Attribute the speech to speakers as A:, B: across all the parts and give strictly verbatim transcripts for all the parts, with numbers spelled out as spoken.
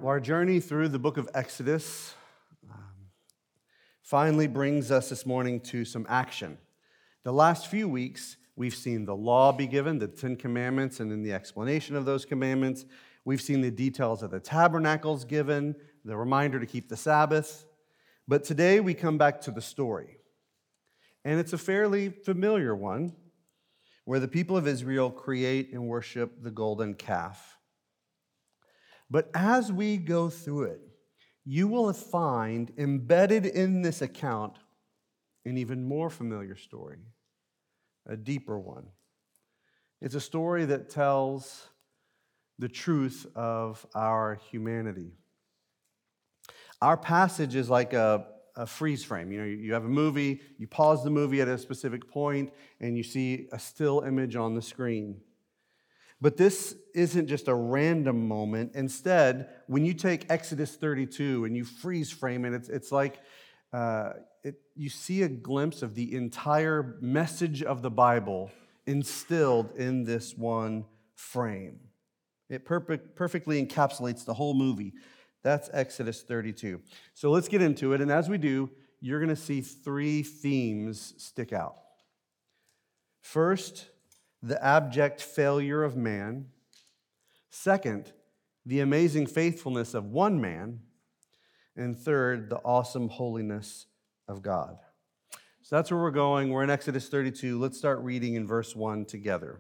A: Well, our journey through the book of Exodus um, finally brings us this morning to some action. The last few weeks, we've seen the law be given, the Ten Commandments, and then the explanation of those commandments. We've seen the details of the tabernacles given, the reminder to keep the Sabbath. But today we come back to the story. And it's a fairly familiar one, where the people of Israel create and worship the golden calf. But as we go through it, you will find embedded in this account an even more familiar story, a deeper one. It's a story that tells the truth of our humanity. Our passage is like a, a freeze frame. You know, you have a movie, you pause the movie at a specific point, and you see a still image on the screen. But this isn't just a random moment. Instead, when you take Exodus thirty-two and you freeze frame it, it's, it's like uh, it, you see a glimpse of the entire message of the Bible instilled in this one frame. It perfect, perfectly encapsulates the whole movie. That's Exodus thirty-two. So let's get into it. And as we do, you're going to see three themes stick out. First, the abject failure of man. Second, the amazing faithfulness of one man. And third, the awesome holiness of God. So that's where we're going. We're in Exodus thirty-two. Let's start reading in verse one together.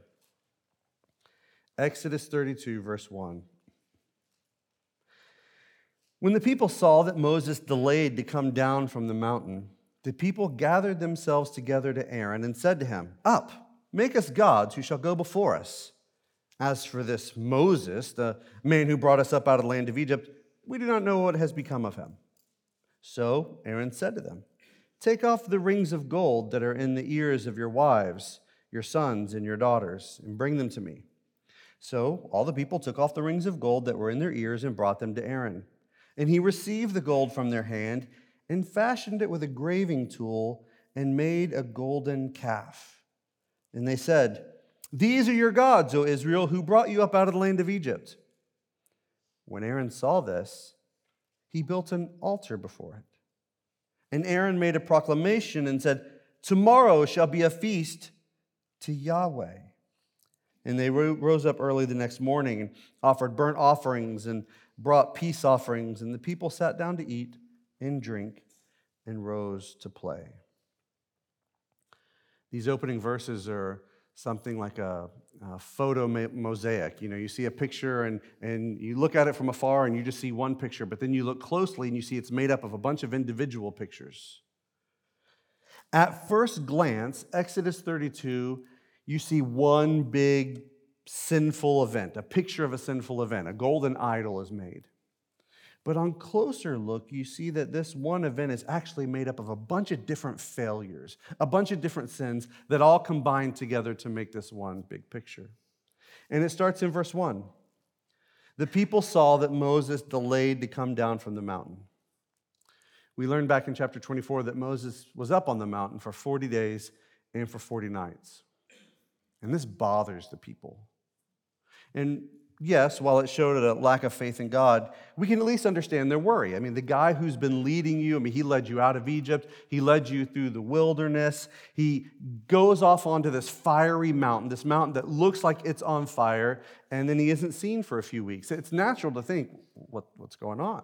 A: Exodus thirty-two, verse one. When the people saw that Moses delayed to come down from the mountain, the people gathered themselves together to Aaron and said to him, "Up, make us gods who shall go before us. As for this Moses, the man who brought us up out of the land of Egypt, we do not know what has become of him." So Aaron said to them, "Take off the rings of gold that are in the ears of your wives, your sons, and your daughters, and bring them to me." So all the people took off the rings of gold that were in their ears and brought them to Aaron. And he received the gold from their hand and fashioned it with a graving tool and made a golden calf. And they said, "These are your gods, O Israel, who brought you up out of the land of Egypt." When Aaron saw this, he built an altar before it. And Aaron made a proclamation and said, "Tomorrow shall be a feast to Yahweh." And they rose up early the next morning and offered burnt offerings and brought peace offerings. And the people sat down to eat and drink and rose to play. These opening verses are something like a, a photo mosaic. You know, you see a picture and, and you look at it from afar and you just see one picture, but then you look closely and you see it's made up of a bunch of individual pictures. At first glance, Exodus thirty-two, you see one big sinful event, a picture of a sinful event. A golden idol is made. But on closer look, you see that this one event is actually made up of a bunch of different failures, a bunch of different sins that all combine together to make this one big picture. And it starts in verse one. The people saw that Moses delayed to come down from the mountain. We learned back in chapter twenty-four that Moses was up on the mountain for forty days and for forty nights. And this bothers the people. And yes, while it showed a lack of faith in God, we can at least understand their worry. I mean, the guy who's been leading you, I mean, he led you out of Egypt. He led you through the wilderness. He goes off onto this fiery mountain, this mountain that looks like it's on fire, and then he isn't seen for a few weeks. It's natural to think, what, what's going on?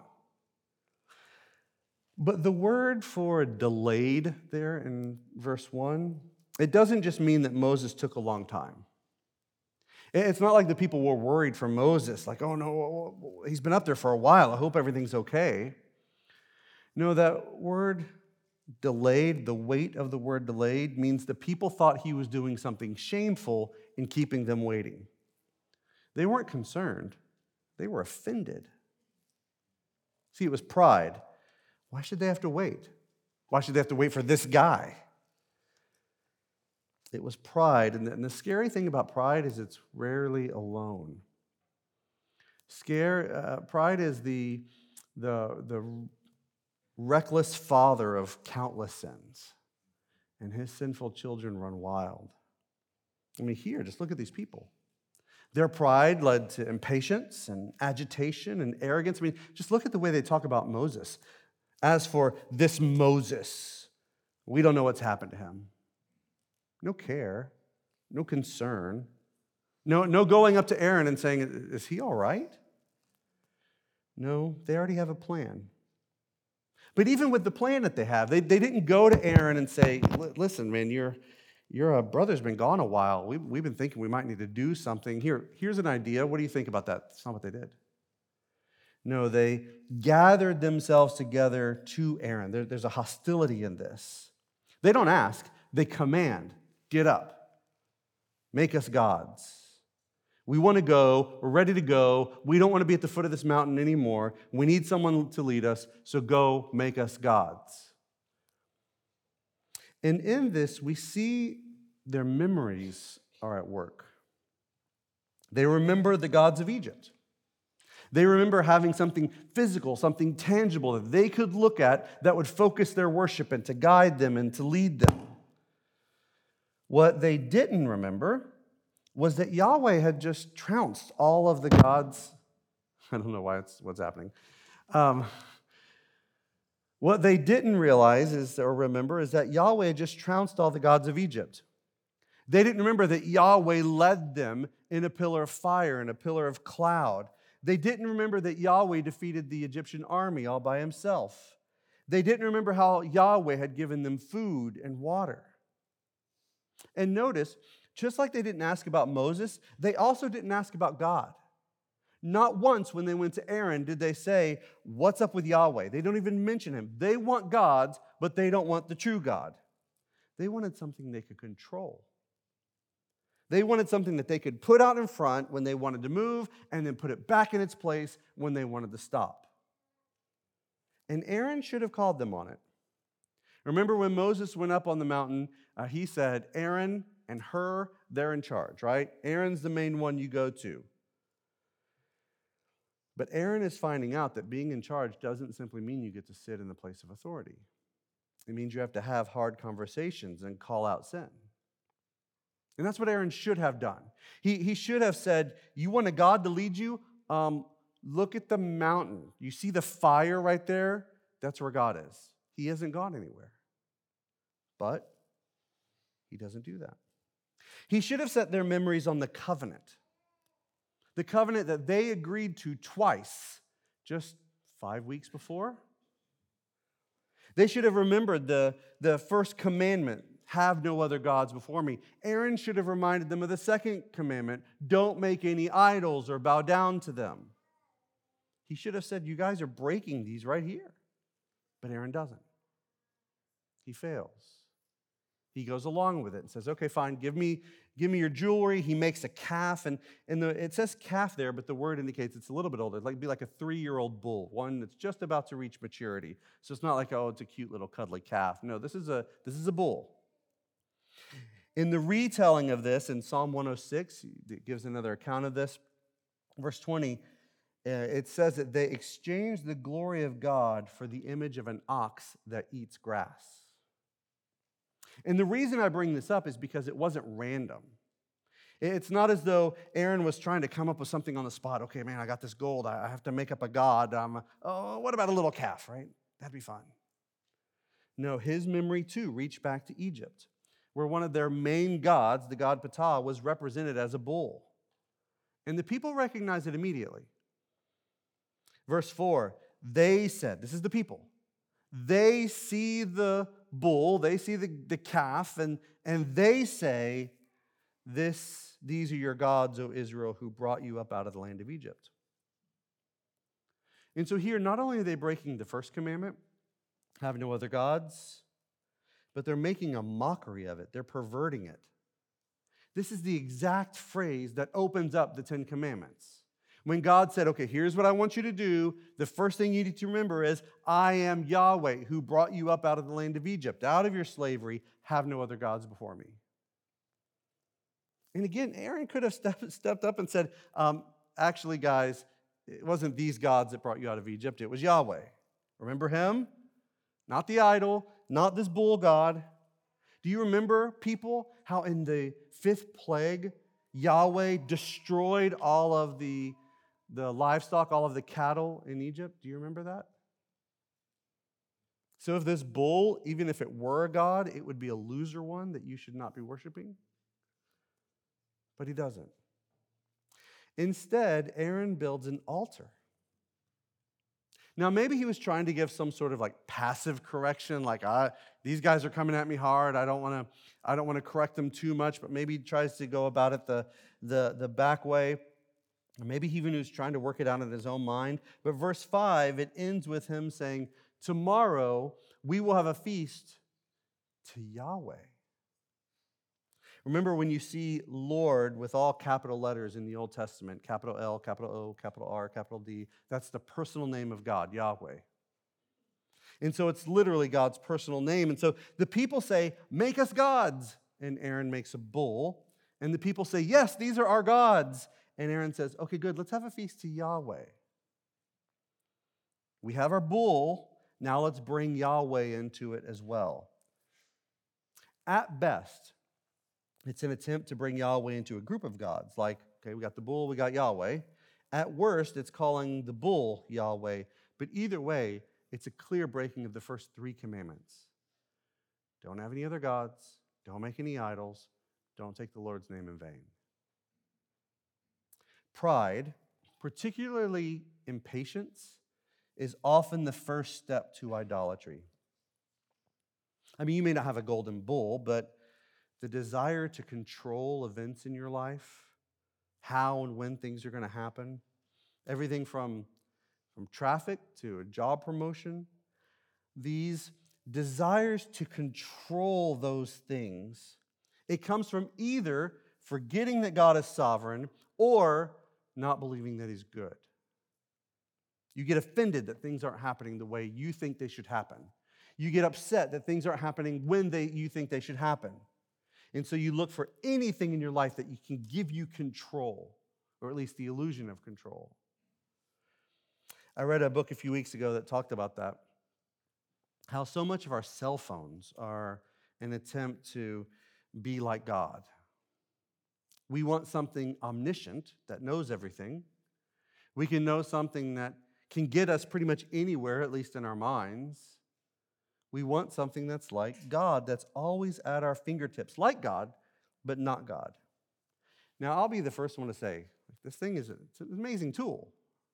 A: But the word for delayed there in verse one, it doesn't just mean that Moses took a long time. It's not like the people were worried for Moses, like, oh no, he's been up there for a while, I hope everything's okay. No, that word delayed, the weight of the word delayed, means the people thought he was doing something shameful in keeping them waiting. They weren't concerned, they were offended. See, it was pride. Why should they have to wait? Why should they have to wait for this guy? It was pride, and the, and the scary thing about pride is it's rarely alone. Scare, uh, pride is the, the, the reckless father of countless sins, and his sinful children run wild. I mean, here, just look at these people. Their pride led to impatience and agitation and arrogance. I mean, just look at the way they talk about Moses. As for this Moses, we don't know what's happened to him. No care, no concern, no, no going up to Aaron and saying, is he all right? No, they already have a plan. But even with the plan that they have, they, they didn't go to Aaron and say, listen, man, your, your uh, brother's been gone a while. We, we've been thinking we might need to do something. Here, here's an idea. What do you think about that? That's not what they did. No, they gathered themselves together to Aaron. There, there's a hostility in this. They don't ask. They command. Get up. Make us gods. We want to go. We're ready to go. We don't want to be at the foot of this mountain anymore. We need someone to lead us, so go make us gods. And in this, we see their memories are at work. They remember the gods of Egypt. They remember having something physical, something tangible that they could look at that would focus their worship and to guide them and to lead them. What they didn't remember was that Yahweh had just trounced all of the gods. I don't know why it's what's happening. Um, what they didn't realize is, or remember is that Yahweh had just trounced all the gods of Egypt. They didn't remember that Yahweh led them in a pillar of fire and a pillar of cloud. They didn't remember that Yahweh defeated the Egyptian army all by himself. They didn't remember how Yahweh had given them food and water. And notice, just like they didn't ask about Moses, they also didn't ask about God. Not once when they went to Aaron did they say, what's up with Yahweh? They don't even mention him. They want gods, but they don't want the true God. They wanted something they could control. They wanted something that they could put out in front when they wanted to move and then put it back in its place when they wanted to stop. And Aaron should have called them on it. Remember when Moses went up on the mountain, uh, he said, Aaron and Hur, they're in charge, right? Aaron's the main one you go to. But Aaron is finding out that being in charge doesn't simply mean you get to sit in the place of authority. It means you have to have hard conversations and call out sin. And that's what Aaron should have done. He, he should have said, you want a God to lead you? Um, look at the mountain. You see the fire right there? That's where God is. He hasn't gone anywhere. But he doesn't do that. He should have set their memories on the covenant. The covenant that they agreed to twice, just five weeks before. They should have remembered the, the first commandment, have no other gods before me. Aaron should have reminded them of the second commandment, don't make any idols or bow down to them. He should have said, you guys are breaking these right here. But Aaron doesn't. He fails. He goes along with it and says, okay, fine, give me, give me your jewelry. He makes a calf, and, and the, it says calf there, but the word indicates it's a little bit older. It'd like, be like a three-year-old bull, one that's just about to reach maturity. So it's not like, oh, it's a cute little cuddly calf. No, this is a, this is a bull. In the retelling of this, in Psalm one oh six, it gives another account of this. Verse twenty, uh, it says that they exchanged the glory of God for the image of an ox that eats grass. And the reason I bring this up is because it wasn't random. It's not as though Aaron was trying to come up with something on the spot. Okay, man, I got this gold. I have to make up a god. Um, oh, what about a little calf, right? That'd be fun. No, his memory too reached back to Egypt, where one of their main gods, the god Ptah, was represented as a bull. And the people recognized it immediately. Verse four, they said, this is the people, they see the bull, they see the, the calf, and, and they say, this, these are your gods, O Israel, who brought you up out of the land of Egypt. And so here, not only are they breaking the first commandment, have no other gods, but they're making a mockery of it. They're perverting it. This is the exact phrase that opens up the Ten Commandments. When God said, okay, here's what I want you to do, the first thing you need to remember is, I am Yahweh who brought you up out of the land of Egypt, out of your slavery, have no other gods before me. And again, Aaron could have stepped, stepped up and said, um, actually, guys, it wasn't these gods that brought you out of Egypt, it was Yahweh. Remember him? Not the idol, not this bull god. Do you remember, people, how in the fifth plague, Yahweh destroyed all of the, the livestock, all of the cattle in Egypt. Do you remember that? So if this bull, even if it were a god, it would be a loser one that you should not be worshiping. But he doesn't. Instead, Aaron builds an altar. Now, maybe he was trying to give some sort of like passive correction, like I, these guys are coming at me hard. I don't want to. I don't want to correct them too much. But maybe he tries to go about it the the the back way. Or maybe he even was trying to work it out in his own mind. But verse five, it ends with him saying, "Tomorrow we will have a feast to Yahweh." Remember when you see Lord with all capital letters in the Old Testament, capital L, capital O, capital R, capital D, that's the personal name of God, Yahweh. And so it's literally God's personal name. And so the people say, "Make us gods." And Aaron makes a bull. And the people say, "Yes, these are our gods." And Aaron says, "Okay, good, let's have a feast to Yahweh. We have our bull, now let's bring Yahweh into it as well." At best, it's an attempt to bring Yahweh into a group of gods. Like, okay, we got the bull, we got Yahweh. At worst, it's calling the bull Yahweh. But either way, it's a clear breaking of the first three commandments. Don't have any other gods. Don't make any idols. Don't take the Lord's name in vain. Pride, particularly impatience, is often the first step to idolatry. I mean, you may not have a golden bull, but the desire to control events in your life, how and when things are going to happen, everything from, from traffic to a job promotion, these desires to control those things, it comes from either forgetting that God is sovereign or not believing that he's good. You get offended that things aren't happening the way you think they should happen. You get upset that things aren't happening when they, you think they should happen. And so you look for anything in your life that you can give you control, or at least the illusion of control. I read a book a few weeks ago that talked about that, how so much of our cell phones are an attempt to be like God. We want something omniscient that knows everything. We can know something that can get us pretty much anywhere, at least in our minds. We want something that's like God, that's always at our fingertips, like God, but not God. Now, I'll be the first one to say, this thing is a, it's an amazing tool.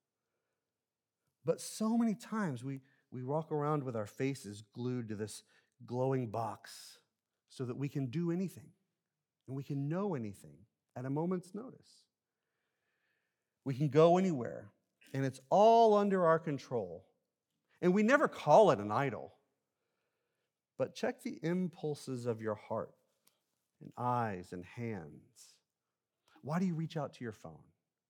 A: But so many times we, we walk around with our faces glued to this glowing box so that we can do anything and we can know anything at a moment's notice. We can go anywhere, and it's all under our control. And we never call it an idol. But check the impulses of your heart and eyes and hands. Why do you reach out to your phone?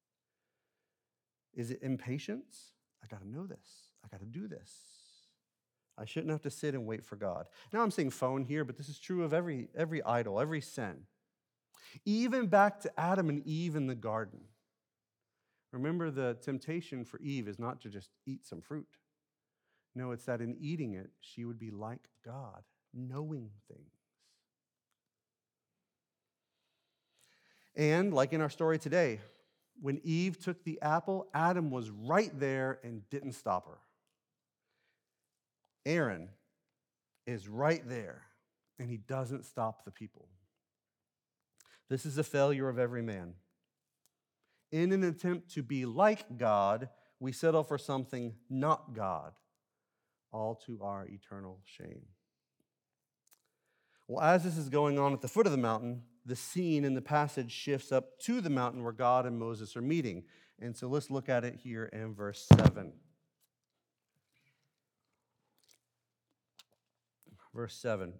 A: Is it impatience? I got to know this. I got to do this. I shouldn't have to sit and wait for God. Now I'm saying phone here, but this is true of every, every idol, every sin. Even back to Adam and Eve in the garden. Remember, the temptation for Eve is not to just eat some fruit. No, it's that in eating it, she would be like God, knowing things. And like in our story today, when Eve took the apple, Adam was right there and didn't stop her. Aaron is right there, and he doesn't stop the people. This is a failure of every man. In an attempt to be like God, we settle for something not God, all to our eternal shame. Well, as this is going on at the foot of the mountain, the scene in the passage shifts up to the mountain where God and Moses are meeting. And so let's look at it here in verse seven. Verse seven.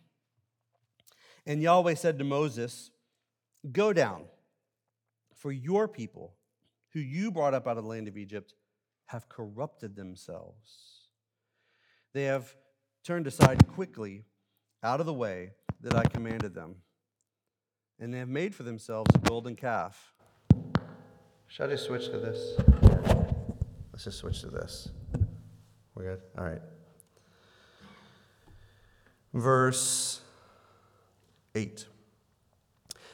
A: And Yahweh said to Moses, "Go down, for your people, who you brought up out of the land of Egypt, have corrupted themselves. They have turned aside quickly out of the way that I commanded them, and they have made for themselves a golden calf." Should I just switch to this? Let's just switch to this. We're good? All right. Verse eight.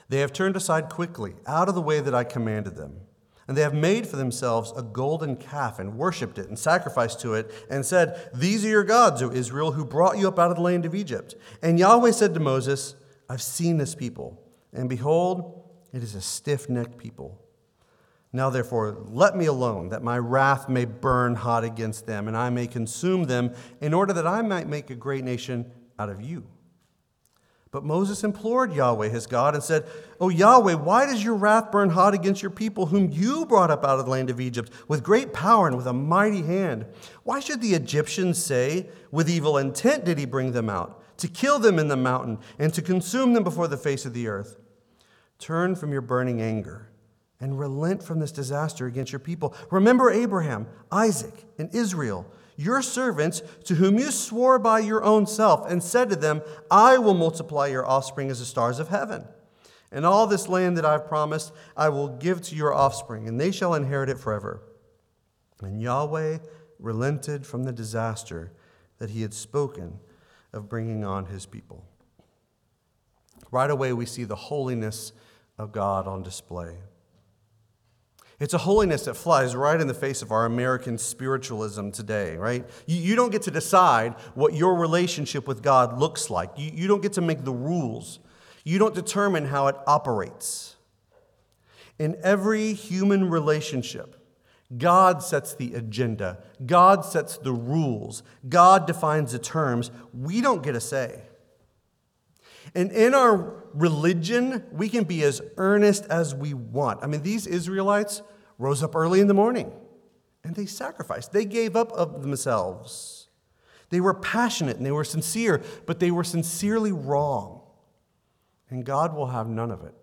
A: They have turned aside quickly, out of the way that I commanded them. And they have made for themselves a golden calf and worshipped it and sacrificed to it and said, These are your gods, O Israel, who brought you up out of the land of Egypt. And Yahweh said to Moses, I've seen this people, and behold, it is a stiff-necked people. Now therefore, let me alone, that my wrath may burn hot against them, and I may consume them, in order that I might make a great nation out of you. But Moses implored Yahweh, his God, and said, O Yahweh, why does your wrath burn hot against your people, whom you brought up out of the land of Egypt with great power and with a mighty hand? Why should the Egyptians say, with evil intent did he bring them out, to kill them in the mountain and to consume them before the face of the earth? Turn from your burning anger and relent from this disaster against your people. Remember Abraham, Isaac, and Israel, your servants, to whom you swore by your own self, and said to them, I will multiply your offspring as the stars of heaven. And all this land that I've promised, I will give to your offspring, and they shall inherit it forever. And Yahweh relented from the disaster that he had spoken of bringing on his people. Right away, we see the holiness of God on display. It's a holiness that flies right in the face of our American spiritualism today, right? You, you don't get to decide what your relationship with God looks like. You, you don't get to make the rules. You don't determine how it operates. In every human relationship, God sets the agenda. God sets the rules. God defines the terms. We don't get a say. And in our religion, we can be as earnest as we want. I mean, these Israelites rose up early in the morning and they sacrificed. They gave up of themselves. They were passionate and they were sincere, but they were sincerely wrong. And God will have none of it.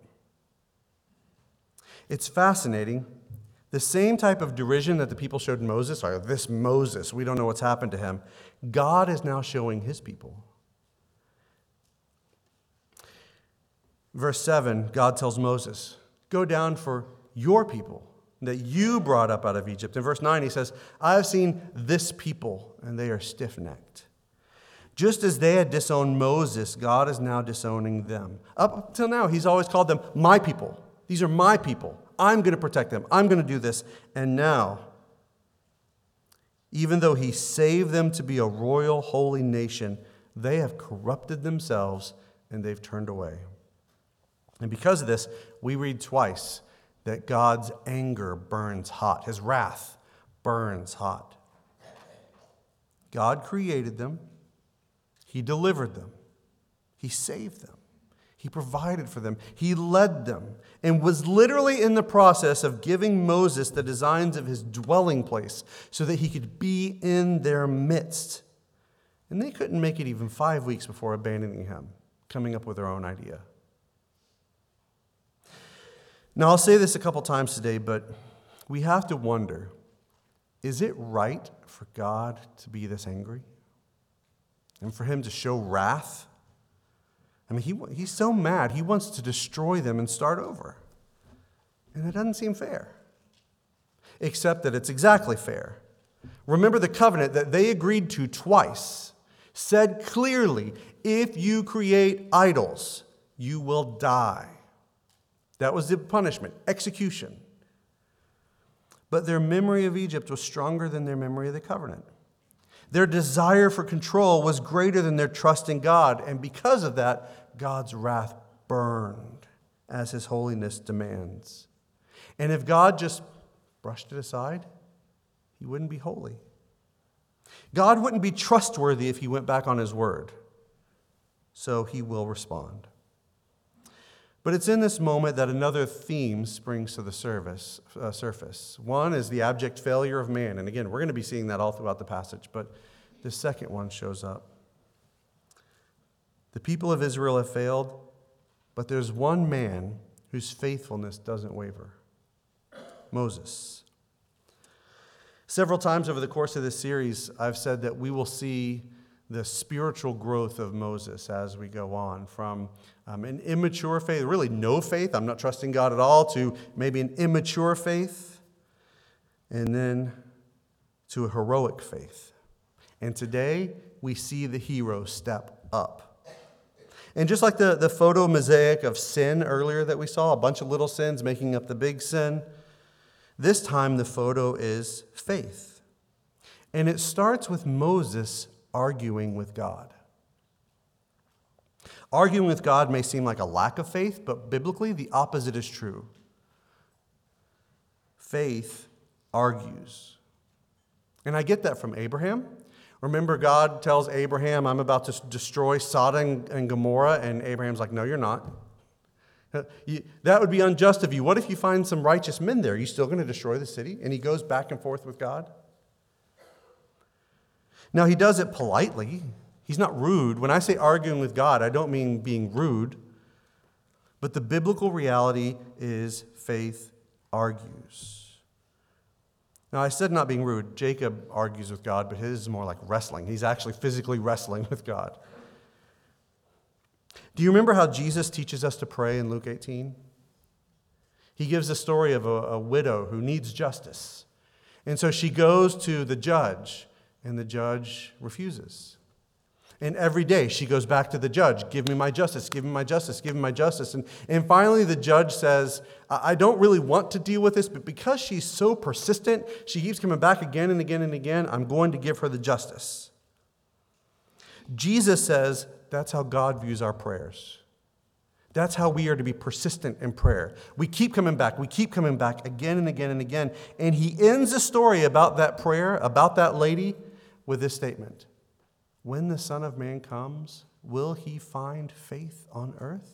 A: It's fascinating. The same type of derision that the people showed Moses, or this Moses, we don't know what's happened to him, God is now showing his people. Verse seven, God tells Moses, go down for your people that you brought up out of Egypt. In verse nine, he says, I have seen this people, and they are stiff-necked. Just as they had disowned Moses, God is now disowning them. Up till now, he's always called them my people. These are my people. I'm going to protect them. I'm going to do this. And now, even though he saved them to be a royal, holy nation, they have corrupted themselves and they've turned away. And because of this, we read twice that God's anger burns hot. His wrath burns hot. God created them. He delivered them. He saved them. He provided for them. He led them and was literally in the process of giving Moses the designs of his dwelling place so that he could be in their midst. And they couldn't make it even five weeks before abandoning him, coming up with their own idea. Now, I'll say this a couple times today, but we have to wonder, is it right for God to be this angry? And for him to show wrath? I mean, he, he's so mad, he wants to destroy them and start over. And it doesn't seem fair. Except that it's exactly fair. Remember the covenant that they agreed to twice said clearly, if you create idols, you will die. That was the punishment, execution. But their memory of Egypt was stronger than their memory of the covenant. Their desire for control was greater than their trust in God. And because of that, God's wrath burned as his holiness demands. And if God just brushed it aside, he wouldn't be holy. God wouldn't be trustworthy if he went back on his word. So he will respond. But it's in this moment that another theme springs to the service, uh, surface. One is the abject failure of man. And again, we're going to be seeing that all throughout the passage. But the second one shows up. The people of Israel have failed, but there's one man whose faithfulness doesn't waver. Moses. Several times over the course of this series, I've said that we will see the spiritual growth of Moses as we go on from um, an immature faith, really no faith, I'm not trusting God at all, to maybe an immature faith, and then to a heroic faith. And today, we see the hero step up. And just like the, the photo mosaic of sin earlier that we saw, a bunch of little sins making up the big sin, this time the photo is faith. And it starts with Moses arguing with God. Arguing with God may seem like a lack of faith, but biblically the opposite is true. Faith argues. And I get that from Abraham. Remember, God tells Abraham, I'm about to destroy Sodom and Gomorrah, and Abraham's like, no, you're not. That would be unjust of you. What if you find some righteous men there? Are you still going to destroy the city? And he goes back and forth with God. Now, he does it politely. He's not rude. When I say arguing with God, I don't mean being rude. But the biblical reality is faith argues. Now, I said not being rude. Jacob argues with God, but his is more like wrestling. He's actually physically wrestling with God. Do you remember how Jesus teaches us to pray in Luke eighteen? He gives a story of a, a widow who needs justice. And so she goes to the judge, and the judge refuses. And every day she goes back to the judge, give me my justice, give me my justice, give me my justice. And, and finally the judge says, I don't really want to deal with this, but because she's so persistent, she keeps coming back again and again and again, I'm going to give her the justice. Jesus says that's how God views our prayers. That's how we are to be persistent in prayer. We keep coming back, we keep coming back again and again and again. And he ends the story about that prayer, about that lady, with this statement. When the Son of Man comes, will he find faith on earth?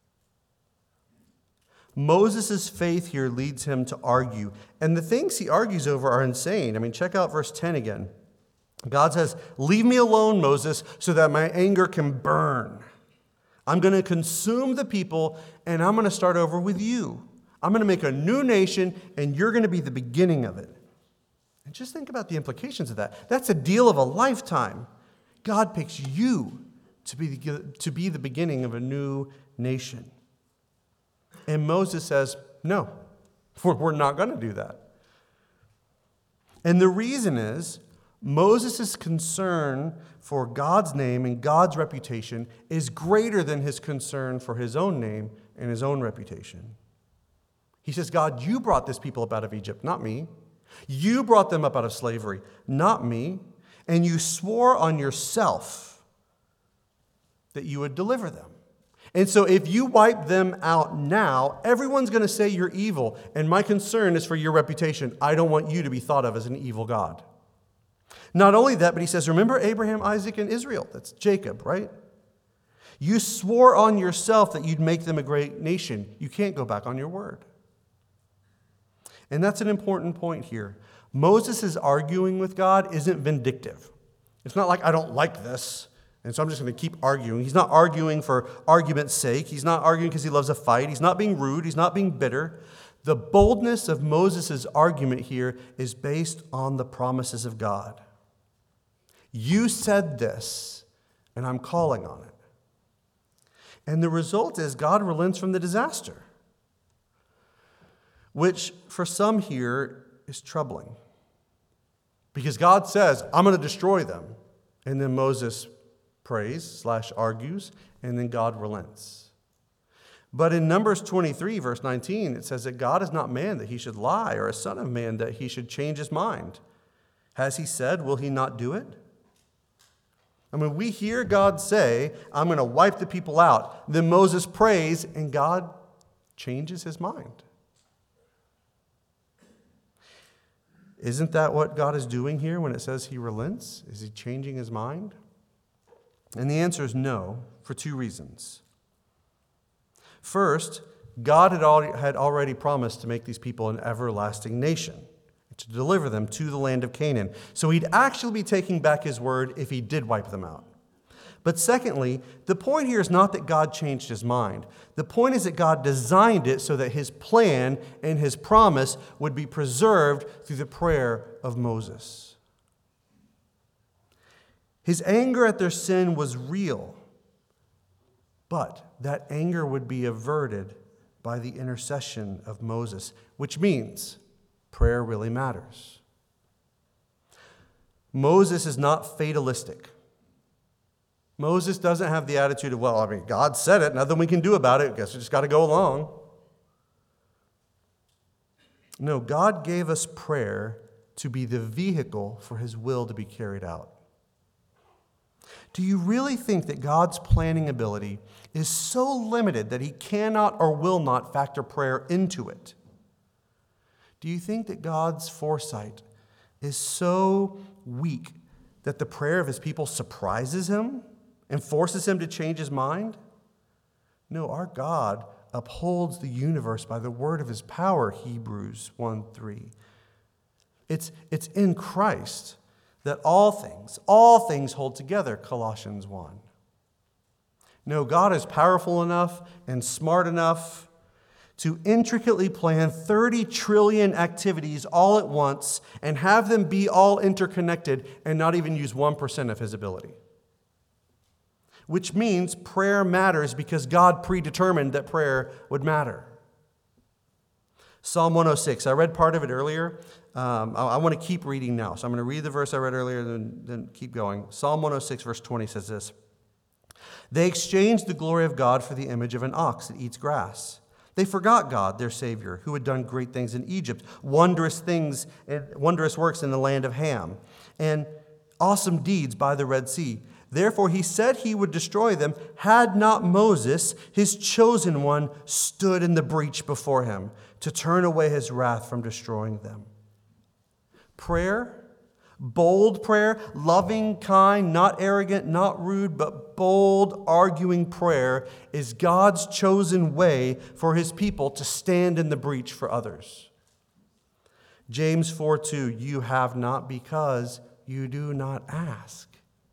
A: Moses' faith here leads him to argue. And the things he argues over are insane. I mean, check out verse ten again. God says, leave me alone, Moses, so that my anger can burn. I'm going to consume the people, and I'm going to start over with you. I'm going to make a new nation, and you're going to be the beginning of it. And just think about the implications of that. That's a deal of a lifetime. God picks you to be, the, to be the beginning of a new nation. And Moses says, no, we're not going to do that. And the reason is, Moses' concern for God's name and God's reputation is greater than his concern for his own name and his own reputation. He says, God, you brought this people up out of Egypt, not me. You brought them up out of slavery, not me. And you swore on yourself that you would deliver them. And so if you wipe them out now, everyone's going to say you're evil. And my concern is for your reputation. I don't want you to be thought of as an evil God. Not only that, but he says, remember Abraham, Isaac, and Israel. That's Jacob, right? You swore on yourself that you'd make them a great nation. You can't go back on your word. And that's an important point here. Moses' arguing with God isn't vindictive. It's not like, I don't like this, and so I'm just going to keep arguing. He's not arguing for argument's sake. He's not arguing because he loves a fight. He's not being rude. He's not being bitter. The boldness of Moses' argument here is based on the promises of God. You said this, and I'm calling on it. And the result is God relents from the disaster, which for some here is troubling. Because God says, I'm going to destroy them. And then Moses prays slash argues, and then God relents. But in Numbers twenty-three, verse nineteen, it says that God is not man that he should lie, or a son of man that he should change his mind. Has he said, will he not do it? I mean, we hear God say, I'm going to wipe the people out. Then Moses prays, and God changes his mind. Isn't that what God is doing here when it says he relents? Is he changing his mind? And the answer is no, for two reasons. First, God had already promised to make these people an everlasting nation, to deliver them to the land of Canaan. So he'd actually be taking back his word if he did wipe them out. But secondly, the point here is not that God changed his mind. The point is that God designed it so that his plan and his promise would be preserved through the prayer of Moses. His anger at their sin was real, but that anger would be averted by the intercession of Moses, which means prayer really matters. Moses is not fatalistic. Moses doesn't have the attitude of, well, I mean, God said it, nothing we can do about it, I guess we just got to go along. No, God gave us prayer to be the vehicle for his will to be carried out. Do you really think that God's planning ability is so limited that he cannot or will not factor prayer into it? Do you think that God's foresight is so weak that the prayer of his people surprises him and forces him to change his mind? No, our God upholds the universe by the word of his power, Hebrews one three. It's, it's in Christ that all things, all things hold together, Colossians one. No, God is powerful enough and smart enough to intricately plan thirty trillion activities all at once and have them be all interconnected and not even use one percent of his ability. Which means prayer matters because God predetermined that prayer would matter. Psalm one oh six, I read part of it earlier. Um, I, I want to keep reading now. So I'm going to read the verse I read earlier and then, then keep going. Psalm one oh six, verse twenty says this. They exchanged the glory of God for the image of an ox that eats grass. They forgot God, their Savior, who had done great things in Egypt, wondrous things, and wondrous works in the land of Ham, and awesome deeds by the Red Sea. Therefore he said he would destroy them, had not Moses, his chosen one, stood in the breach before him to turn away his wrath from destroying them. Prayer, bold prayer, loving, kind, not arrogant, not rude, but bold, arguing prayer is God's chosen way for his people to stand in the breach for others. James four two, you have not because you do not ask.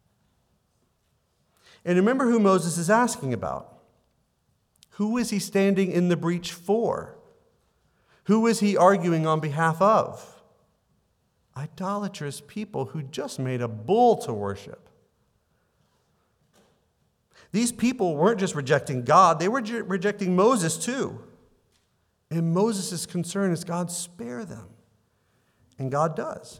A: And remember who Moses is asking about. Who is he standing in the breach for? Who is he arguing on behalf of? Idolatrous people who just made a bull to worship. These people weren't just rejecting God, they were rejecting Moses too. And Moses' concern is God spare them. And God does.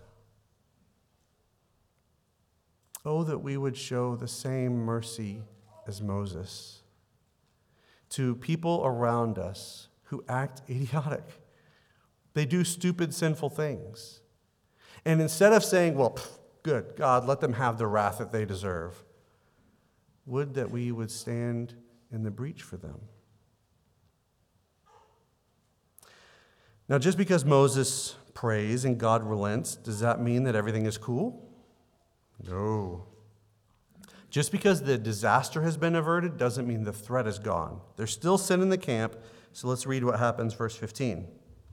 A: Oh, that we would show the same mercy as Moses to people around us who act idiotic. They do stupid, sinful things. And instead of saying, well, pff, good, God, let them have the wrath that they deserve, would that we would stand in the breach for them. Now, just because Moses prays and God relents, does that mean that everything is cool? No. Just because the disaster has been averted doesn't mean the threat is gone. There's still sin in the camp, so let's read what happens, verse fifteen.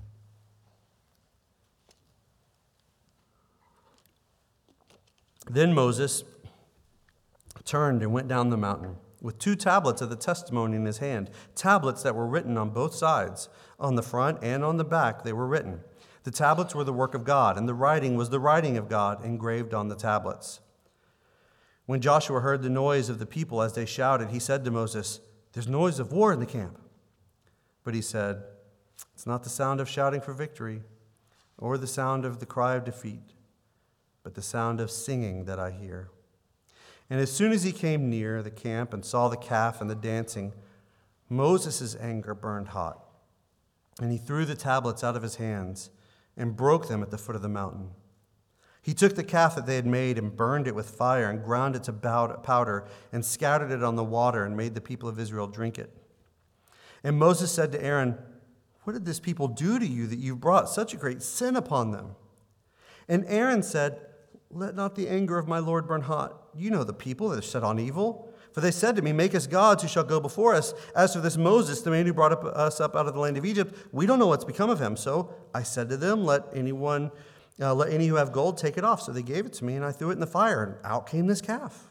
A: Then Moses turned and went down the mountain with two tablets of the testimony in his hand, tablets that were written on both sides. On the front and on the back they were written. The tablets were the work of God, and the writing was the writing of God engraved on the tablets. When Joshua heard the noise of the people as they shouted, he said to Moses, there's noise of war in the camp. But he said, it's not the sound of shouting for victory or the sound of the cry of defeat, but the sound of singing that I hear. And as soon as he came near the camp and saw the calf and the dancing, Moses' anger burned hot, and he threw the tablets out of his hands and broke them at the foot of the mountain. He took the calf that they had made and burned it with fire and ground it to powder and scattered it on the water and made the people of Israel drink it. And Moses said to Aaron, what did this people do to you that you've brought such a great sin upon them? And Aaron said, let not the anger of my Lord burn hot. You know the people that are set on evil. For they said to me, make us gods who shall go before us. As for this Moses, the man who brought up, us up out of the land of Egypt, we don't know what's become of him. So I said to them, let anyone, uh, let any who have gold take it off. So they gave it to me, and I threw it in the fire, and out came this calf.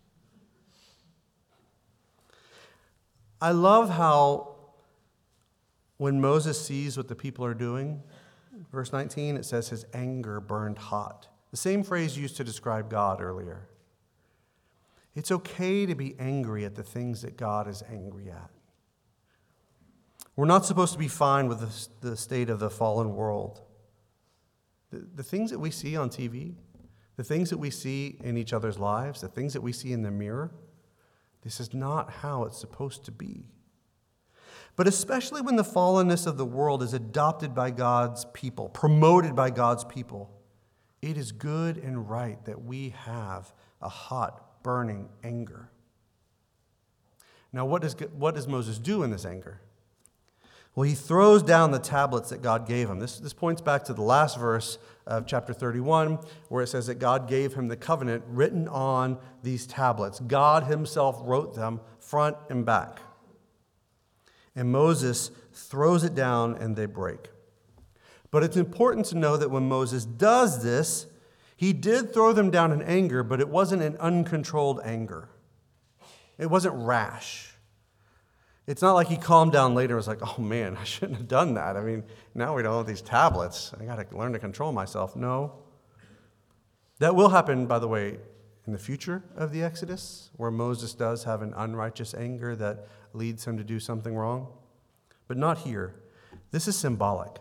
A: I love how when Moses sees what the people are doing, verse nineteen, it says his anger burned hot. The same phrase used to describe God earlier. It's okay to be angry at the things that God is angry at. We're not supposed to be fine with the, the state of the fallen world. The, the things that we see on T V, the things that we see in each other's lives, the things that we see in the mirror, This is not how it's supposed to be. But especially when the fallenness of the world is adopted by God's people, promoted by God's people, it is good and right that we have a hot, burning anger. Now, what does, what does Moses do in this anger? Well, he throws down the tablets that God gave him. This, this points back to the last verse of chapter thirty-one, where it says that God gave him the covenant written on these tablets. God himself wrote them front and back. And Moses throws it down and they break. But it's important to know that when Moses does this, he did throw them down in anger, but it wasn't an uncontrolled anger. It wasn't rash. It's not like he calmed down later and was like, oh man, I shouldn't have done that. I mean, now we don't have these tablets. I got to learn to control myself. No. That will happen, by the way, in the future of the Exodus, where Moses does have an unrighteous anger that leads him to do something wrong. But not here. This is symbolic.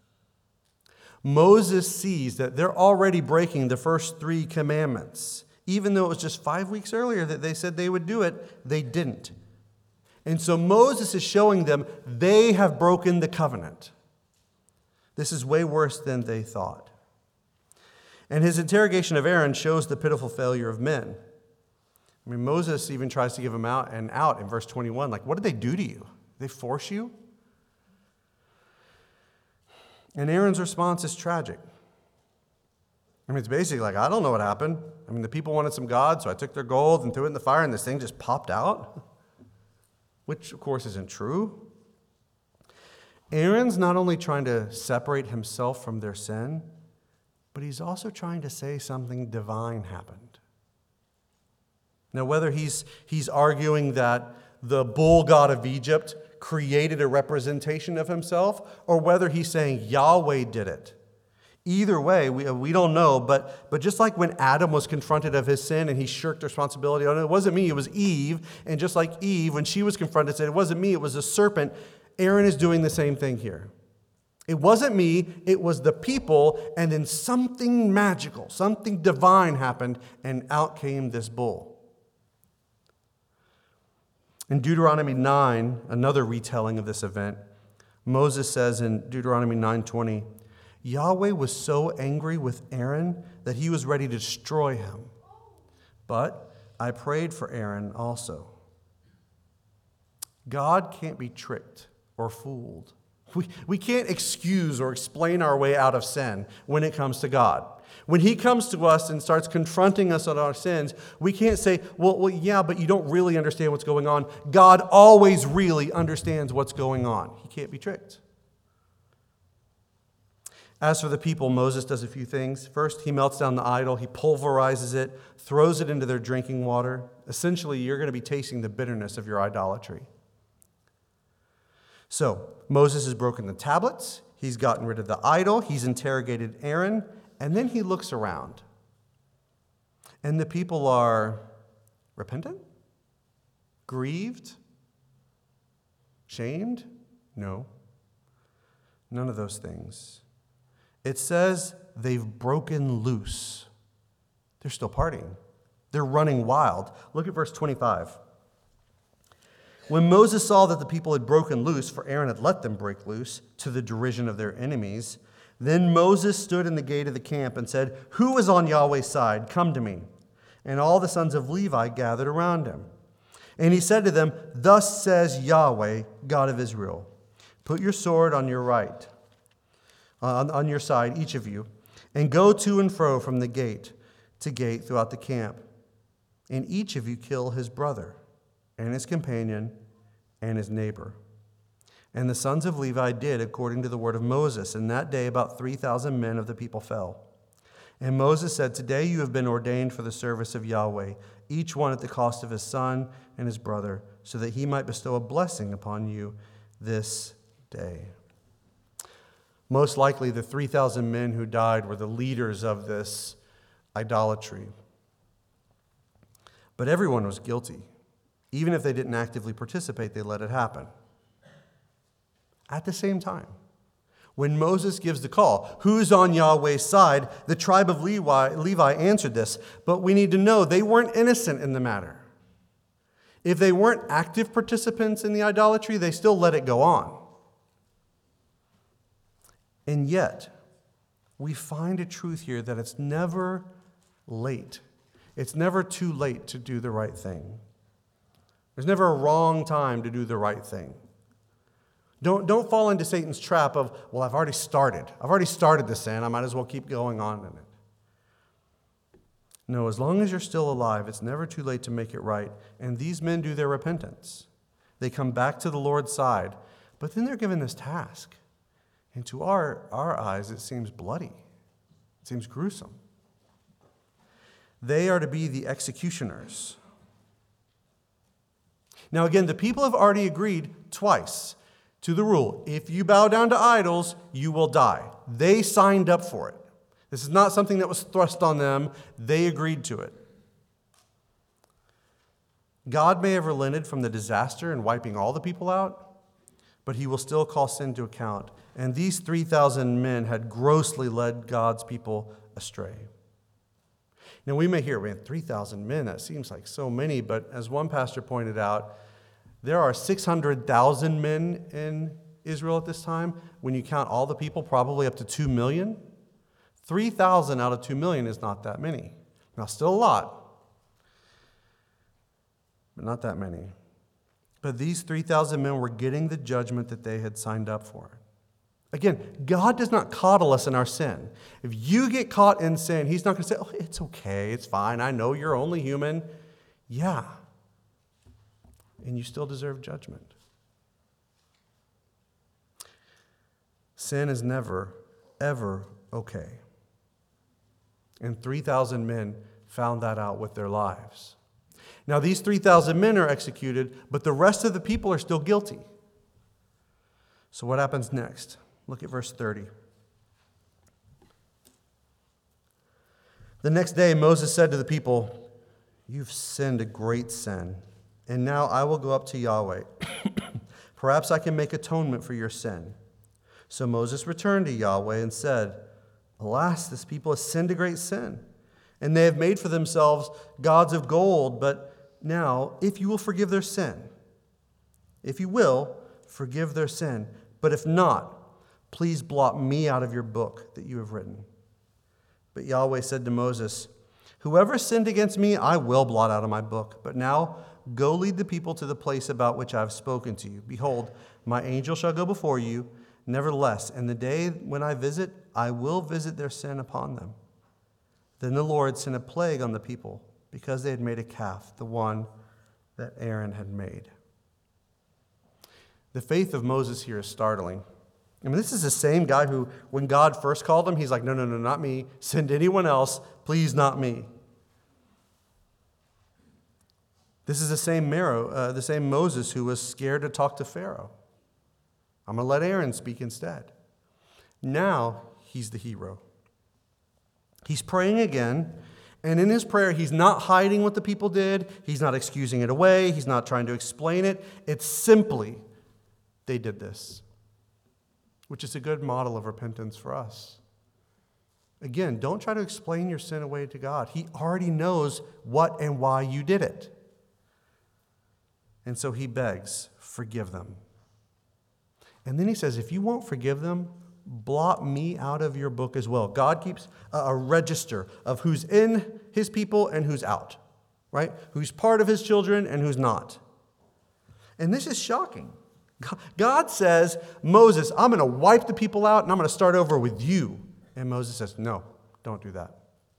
A: Moses sees that they're already breaking the first three commandments. Even though it was just five weeks earlier that they said they would do it, they didn't. And so Moses is showing them they have broken the covenant. This is way worse than they thought. And his interrogation of Aaron shows the pitiful failure of men. I mean, Moses even tries to give him out and out in verse twenty-one. Like, what did they do to you? Did they force you? And Aaron's response is tragic. I mean, it's basically like, I don't know what happened. I mean, the people wanted some God, so I took their gold and threw it in the fire, and this thing just popped out. Which, of course, isn't true. Aaron's not only trying to separate himself from their sin, but he's also trying to say something divine happened. Now, whether he's, he's arguing that the bull god of Egypt created a representation of himself, or whether he's saying Yahweh did it. Either way, we, we don't know, but, but just like when Adam was confronted of his sin and he shirked responsibility on it, it wasn't me, it was Eve. And just like Eve, when she was confronted, said, it wasn't me, it was the serpent. Aaron is doing the same thing here. It wasn't me, it was the people, and then something magical, something divine happened, and out came this bull. In Deuteronomy nine, another retelling of this event, Moses says in Deuteronomy nine twenty, Yahweh was so angry with Aaron that he was ready to destroy him. But I prayed for Aaron also. God can't be tricked or fooled. We, we can't excuse or explain our way out of sin when it comes to God. When he comes to us and starts confronting us on our sins, we can't say, well, well, yeah, but you don't really understand what's going on. God always really understands what's going on. He can't be tricked. As for the people, Moses does a few things. First, he melts down the idol. He pulverizes it, throws it into their drinking water. Essentially, you're going to be tasting the bitterness of your idolatry. So, Moses has broken the tablets. He's gotten rid of the idol. He's interrogated Aaron. And then he looks around. And the people are repentant? Grieved? Shamed? No. None of those things. It says they've broken loose. They're still partying. They're running wild. Look at verse twenty-five. When Moses saw that the people had broken loose, for Aaron had let them break loose, to the derision of their enemies, then Moses stood in the gate of the camp and said, "Who is on Yahweh's side? Come to me." And all the sons of Levi gathered around him. And he said to them, "Thus says Yahweh, God of Israel, put your sword on your right, on, on your side, each of you, and go to and fro from the gate to gate throughout the camp. And each of you kill his brother and his companion and his neighbor." And the sons of Levi did according to the word of Moses. And that day about three thousand men of the people fell. And Moses said, "Today you have been ordained for the service of Yahweh, each one at the cost of his son and his brother, so that he might bestow a blessing upon you this day." Most likely the three thousand men who died were the leaders of this idolatry. But everyone was guilty. Even if they didn't actively participate, they let it happen. At the same time, when Moses gives the call, who's on Yahweh's side, the tribe of Levi, Levi answered this. But we need to know they weren't innocent in the matter. If they weren't active participants in the idolatry, they still let it go on. And yet, we find a truth here that it's never late. It's never too late to do the right thing. There's never a wrong time to do the right thing. Don't, don't fall into Satan's trap of, well, I've already started. I've already started the sin. I might as well keep going on in it. No, as long as you're still alive, it's never too late to make it right. And these men do their repentance. They come back to the Lord's side, but then they're given this task. And to our, our eyes, it seems bloody. It seems gruesome. They are to be the executioners. Now again, the people have already agreed twice to the rule. If you bow down to idols, you will die. They signed up for it. This is not something that was thrust on them. They agreed to it. God may have relented from the disaster and wiping all the people out, but he will still call sin to account. And these three thousand men had grossly led God's people astray. Now we may hear, man, three thousand men, that seems like so many, but as one pastor pointed out, there are six hundred thousand men in Israel at this time. When you count all the people, probably up to two million. three thousand out of two million is not that many. Now, still a lot, but not that many. But these three thousand men were getting the judgment that they had signed up for. Again, God does not coddle us in our sin. If you get caught in sin, he's not going to say, oh, it's okay, it's fine, I know you're only human. Yeah. And you still deserve judgment. Sin is never, ever okay. And three thousand men found that out with their lives. Now, these three thousand men are executed, but the rest of the people are still guilty. So what happens next? Look at verse thirty. The next day, Moses said to the people, "You've sinned a great sin, and now I will go up to Yahweh. Perhaps I can make atonement for your sin." So Moses returned to Yahweh and said, "Alas, this people has sinned a great sin, and they have made for themselves gods of gold. But now, if you will forgive their sin, if you will, forgive their sin. But if not, please blot me out of your book that you have written." But Yahweh said to Moses, "Whoever sinned against me, I will blot out of my book. But now go lead the people to the place about which I have spoken to you. Behold, my angel shall go before you. Nevertheless, in the day when I visit, I will visit their sin upon them." Then the Lord sent a plague on the people because they had made a calf, the one that Aaron had made. The faith of Moses here is startling. I mean, this is the same guy who, when God first called him, he's like, no, no, no, not me. Send anyone else. Please, not me. This is the same, Mero, uh, the same Moses who was scared to talk to Pharaoh. I'm going to let Aaron speak instead. Now, he's the hero. He's praying again, and in his prayer, he's not hiding what the people did. He's not excusing it away. He's not trying to explain it. It's simply, they did this, which is a good model of repentance for us. Again, don't try to explain your sin away to God. He already knows what and why you did it. And so he begs, forgive them. And then he says, if you won't forgive them, blot me out of your book as well. God keeps a, a register of who's in his people and who's out, right? Who's part of his children and who's not. And this is shocking. God says, Moses, I'm going to wipe the people out and I'm going to start over with you. And Moses says, no, don't do that.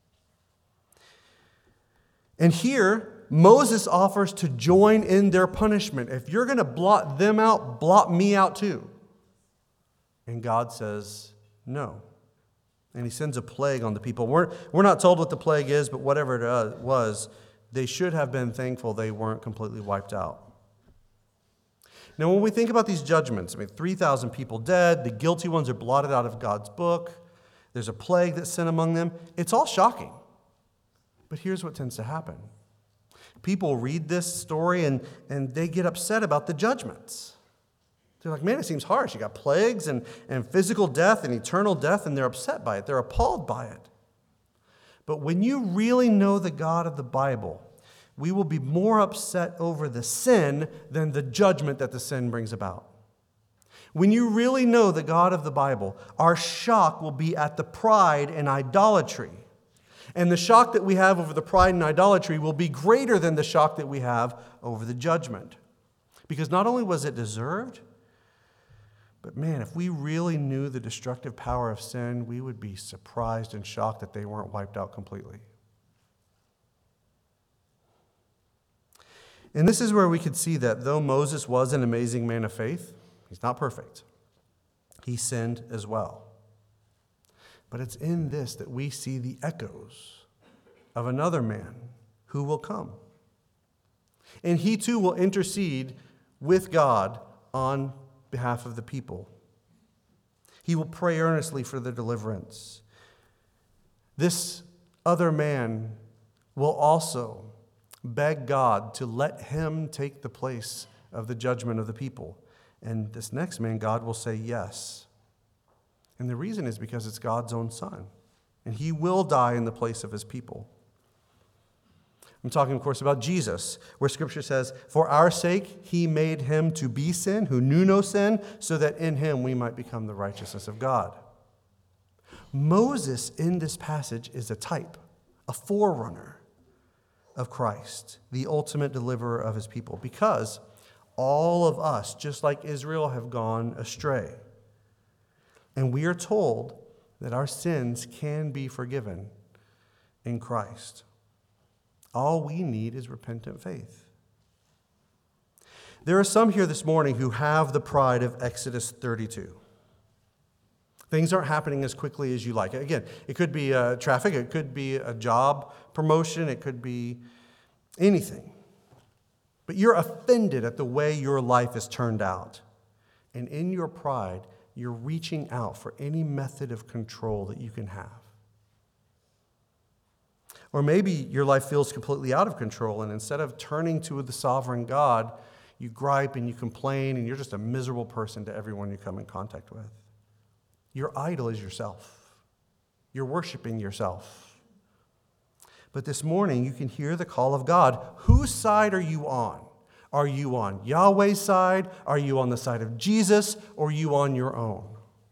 A: And here, Moses offers to join in their punishment. If you're going to blot them out, blot me out too. And God says, no. And he sends a plague on the people. We're, we're not told what the plague is, but whatever it was, they should have been thankful they weren't completely wiped out. Now, when we think about these judgments, I mean, three thousand people dead, the guilty ones are blotted out of God's book, there's a plague that's sent among them, it's all shocking. But here's what tends to happen. People read this story and, and they get upset about the judgments. They're like, man, it seems harsh. You got plagues and, and physical death and eternal death, and they're upset by it. They're appalled by it. But when you really know the God of the Bible, we will be more upset over the sin than the judgment that the sin brings about. When you really know the God of the Bible, our shock will be at the pride and idolatry. And the shock that we have over the pride and idolatry will be greater than the shock that we have over the judgment. Because not only was it deserved, but man, if we really knew the destructive power of sin, we would be surprised and shocked that they weren't wiped out completely. And this is where we could see that though Moses was an amazing man of faith, he's not perfect. He sinned as well. But it's in this that we see the echoes of another man who will come. And he too will intercede with God on behalf of the people. He will pray earnestly for their deliverance. This other man will also beg God to let him take the place of the judgment of the people. And this next man, God will say yes. And the reason is because it's God's own son. And he will die in the place of his people. I'm talking, of course, about Jesus, where Scripture says, for our sake he made him to be sin, who knew no sin, so that in him we might become the righteousness of God. Moses in this passage is a type, a forerunner of Christ, the ultimate deliverer of his people, because all of us, just like Israel, have gone astray. And we are told that our sins can be forgiven in Christ. All we need is repentant faith. There are some here this morning who have the pride of Exodus thirty-two. Things aren't happening as quickly as you like. Again, it could be uh, traffic, it could be a job promotion, it could be anything. But you're offended at the way your life has turned out. And in your pride, you're reaching out for any method of control that you can have. Or maybe your life feels completely out of control, and instead of turning to the sovereign God, you gripe and you complain, and you're just a miserable person to everyone you come in contact with. Your idol is yourself. You're worshiping yourself. But this morning, you can hear the call of God. Whose side are you on? Are you on Yahweh's side? Are you on the side of Jesus? Or are you on your own?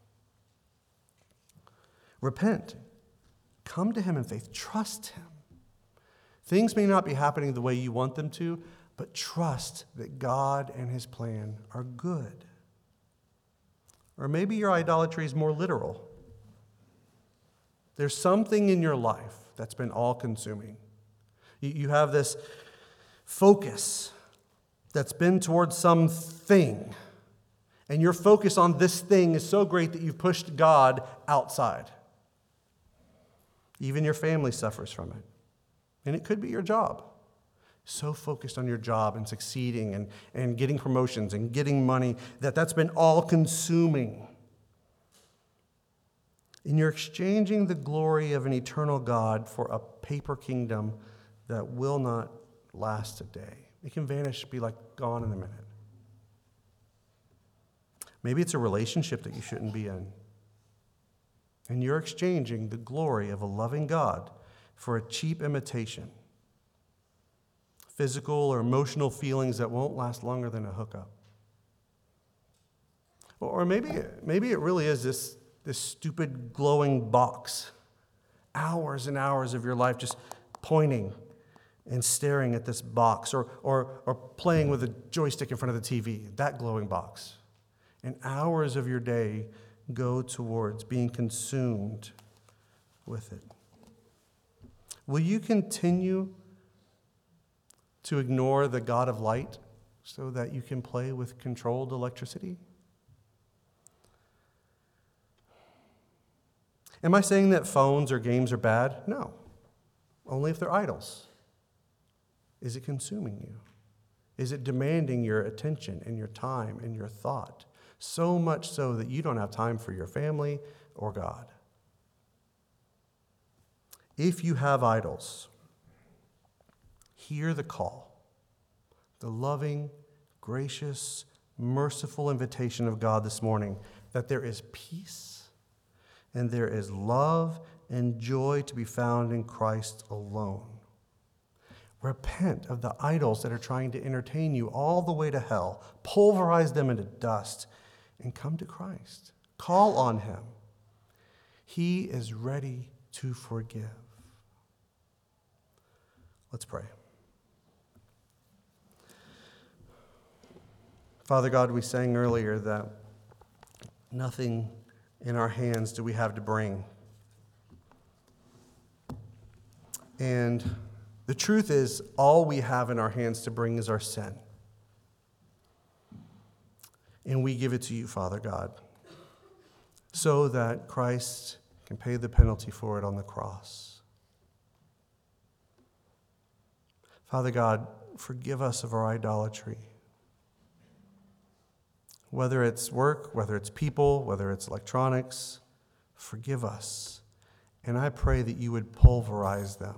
A: Repent. Come to him in faith. Trust him. Things may not be happening the way you want them to, but trust that God and his plan are good. Or maybe your idolatry is more literal. There's something in your life that's been all-consuming. You have this focus that's been towards something, and your focus on this thing is so great that you've pushed God outside. Even your family suffers from it. And it could be your job. So focused on your job and succeeding and, and getting promotions and getting money that that's been all-consuming. And you're exchanging the glory of an eternal God for a paper kingdom that will not last a day. It can vanish, be like gone in a minute. Maybe it's a relationship that you shouldn't be in. And you're exchanging the glory of a loving God for a cheap imitation. Physical or emotional feelings that won't last longer than a hookup. Or maybe, maybe it really is this, this stupid glowing box. Hours and hours of your life just pointing and staring at this box, or, or, or playing with a joystick in front of the T V, that glowing box. And hours of your day go towards being consumed with it. Will you continue to ignore the God of light so that you can play with controlled electricity? Am I saying that phones or games are bad? No. Only if they're idols. Is it consuming you? Is it demanding your attention and your time and your thought? So much so that you don't have time for your family or God. If you have idols, hear the call, the loving, gracious, merciful invitation of God this morning that there is peace and there is love and joy to be found in Christ alone. Repent of the idols that are trying to entertain you all the way to hell. Pulverize them into dust and come to Christ. Call on him. He is ready to forgive. Let's pray. Father God, we sang earlier that nothing in our hands do we have to bring. And the truth is, all we have in our hands to bring is our sin. And we give it to you, Father God, so that Christ can pay the penalty for it on the cross. Father God, forgive us of our idolatry. Whether it's work, whether it's people, whether it's electronics, forgive us. And I pray that you would pulverize them.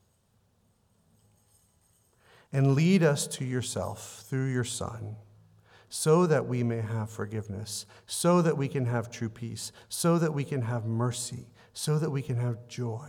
A: And lead us to yourself through your Son, so that we may have forgiveness, so that we can have true peace, so that we can have mercy, so that we can have joy.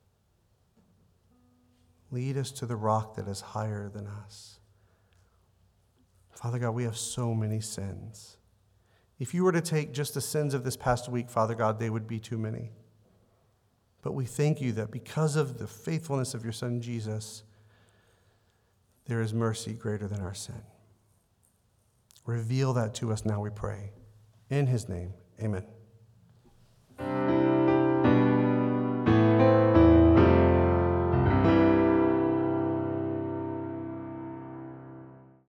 A: Lead us to the rock that is higher than us. Father God, we have so many sins. If you were to take just the sins of this past week, Father God, they would be too many. But we thank you that because of the faithfulness of your Son, Jesus, there is mercy greater than our sin. Reveal that to us now, we pray. In his name, amen.